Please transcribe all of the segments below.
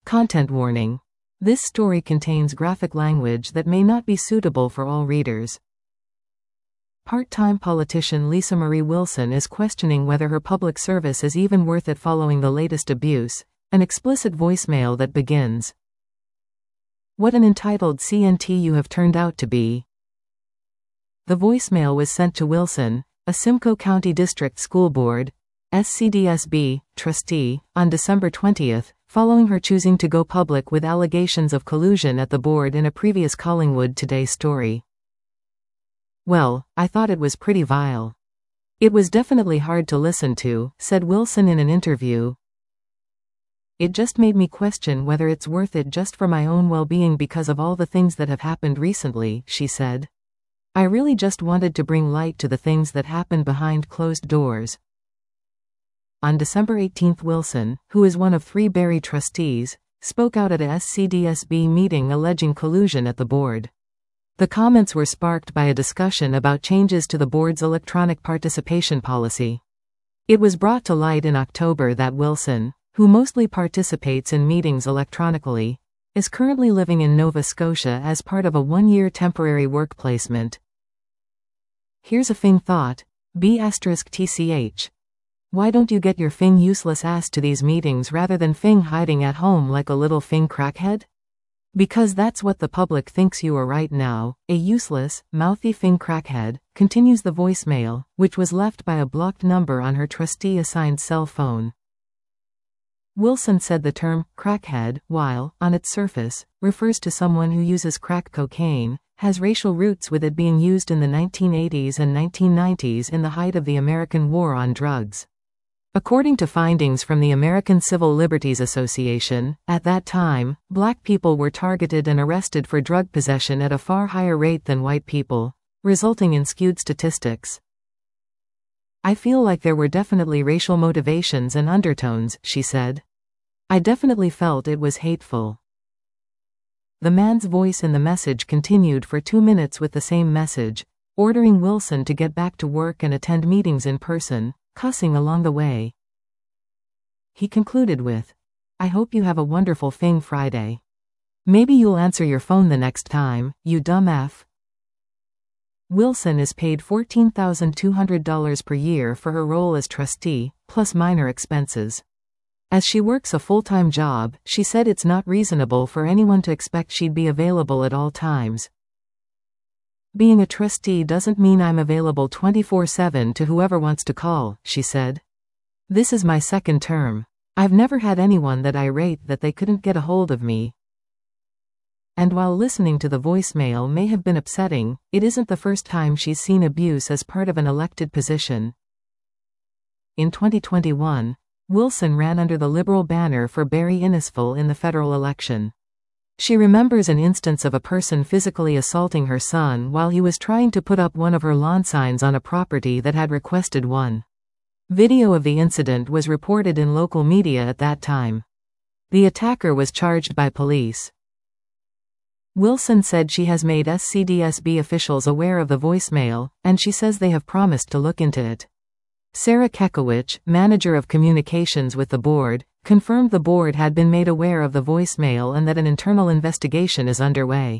Content warning. This story contains graphic language that may not be suitable for all readers. Part-time politician Lisa Marie Wilson is questioning whether her public service is even worth it following the latest abuse, an explicit voicemail that begins, "What an entitled CNT you have turned out to be." The voicemail was sent to Wilson, a Simcoe County District School Board, SCDSB, trustee, on December 20, following her choosing to go public with allegations of collusion at the board in a previous Collingwood Today story. "Well, I thought it was pretty vile. It was definitely hard to listen to," said Wilson in an interview. "It just made me question whether it's worth it just for my own well-being because of all the things that have happened recently," she said. "I really just wanted to bring light to the things that happened behind closed doors." On December 18, Wilson, who is one of 3 Barrie trustees, spoke out at a SCDSB meeting alleging collusion at the board. The comments were sparked by a discussion about changes to the board's electronic participation policy. It was brought to light in October that Wilson, who mostly participates in meetings electronically, is currently living in Nova Scotia as part of a 1-year temporary work placement. Here's a Fing thought, B*TCH. Why don't you get your Fing useless ass to these meetings rather than Fing hiding at home like a little Fing crackhead? Because that's what the public thinks you are right now, a useless, mouthy Fing crackhead, continues the voicemail, which was left by a blocked number on her trustee-assigned cell phone. Wilson said the term, crackhead, while, on its surface, refers to someone who uses crack cocaine, has racial roots with it being used in the 1980s and 1990s in the height of the American War on Drugs. According to findings from the American Civil Liberties Association, at that time, black people were targeted and arrested for drug possession at a far higher rate than white people, resulting in skewed statistics. "I feel like there were definitely racial motivations and undertones," she said. "I definitely felt it was hateful." The man's voice in the message continued for 2 minutes with the same message, ordering Wilson to get back to work and attend meetings in person, cussing along the way. He concluded with, "I hope you have a wonderful Fing Friday. Maybe you'll answer your phone the next time, you dumb F." Wilson is paid $14,200 per year for her role as trustee, plus minor expenses. As she works a full-time job, she said it's not reasonable for anyone to expect she'd be available at all times. "Being a trustee doesn't mean I'm available 24/7 to whoever wants to call," she said. "This is my 2nd term. I've never had anyone that irate that they couldn't get a hold of me." And while listening to the voicemail may have been upsetting, it isn't the first time she's seen abuse as part of an elected position. In 2021, Wilson ran under the Liberal banner for Barrie Innisfil in the federal election. She remembers an instance of a person physically assaulting her son while he was trying to put up one of her lawn signs on a property that had requested one. Video of the incident was reported in local media at that time. The attacker was charged by police. Wilson said she has made SCDSB officials aware of the voicemail, and she says they have promised to look into it. Sarah Kekowich, manager of communications with the board, confirmed the board had been made aware of the voicemail and that an internal investigation is underway.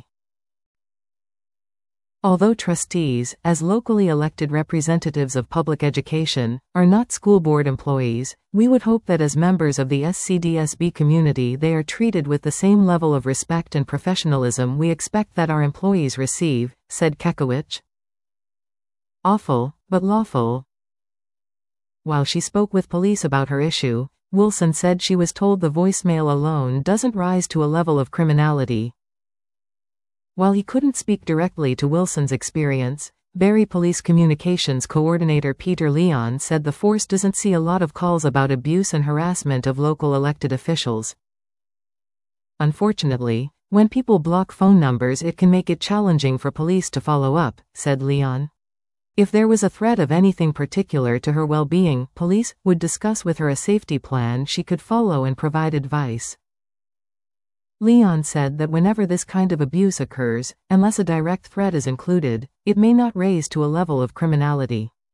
Although trustees, as locally elected representatives of public education, are not school board employees, we would hope that as members of the SCDSB community they are treated with the same level of respect and professionalism we expect that our employees receive, said Kekowich. Awful, but lawful. While she spoke with police about her issue, Wilson said she was told the voicemail alone doesn't rise to a level of criminality. While he couldn't speak directly to Wilson's experience, Barrie Police Communications Coordinator Peter Leon said the force doesn't see a lot of calls about abuse and harassment of local elected officials. "Unfortunately, when people block phone numbers it can make it challenging for police to follow up," said Leon. "If there was a threat of anything particular to her well-being, police would discuss with her a safety plan she could follow and provide advice." Leon said that whenever this kind of abuse occurs, unless a direct threat is included, it may not raise to a level of criminality.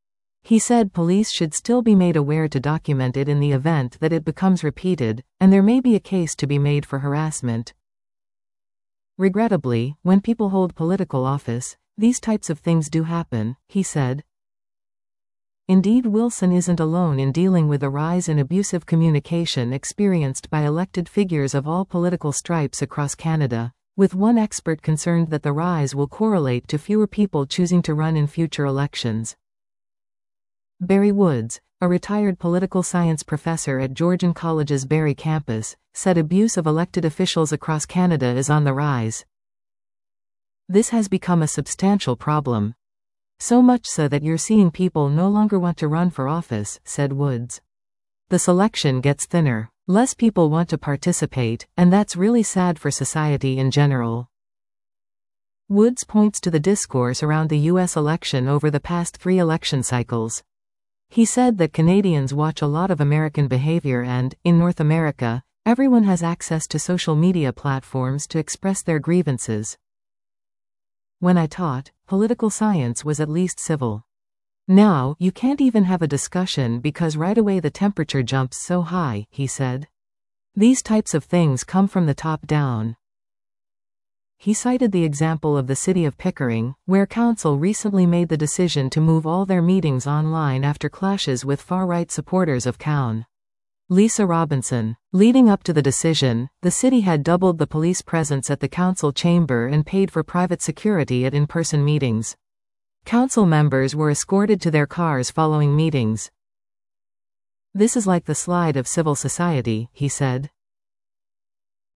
He said police should still be made aware to document it in the event that it becomes repeated, and there may be a case to be made for harassment. Regrettably, when people hold political office, these types of things do happen, he said. Indeed, Wilson isn't alone in dealing with a rise in abusive communication experienced by elected figures of all political stripes across Canada, with one expert concerned that the rise will correlate to fewer people choosing to run in future elections. Barry Woods, a retired political science professor at Georgian College's Barrie campus, said abuse of elected officials across Canada is on the rise. This has become a substantial problem. So much so that you're seeing people no longer want to run for office, said Woods. The selection gets thinner. Less people want to participate, and that's really sad for society in general. Woods points to the discourse around the U.S. election over the past 3 election cycles. He said that Canadians watch a lot of American behavior and, in North America, everyone has access to social media platforms to express their grievances. When I taught, political science was at least civil. Now, you can't even have a discussion because right away the temperature jumps so high, he said. These types of things come from the top down. He cited the example of the city of Pickering, where council recently made the decision to move all their meetings online after clashes with far-right supporters of Cowan. Lisa Robinson. Leading up to the decision, the city had doubled the police presence at the council chamber and paid for private security at in-person meetings. Council members were escorted to their cars following meetings. This is like the slide of civil society, he said.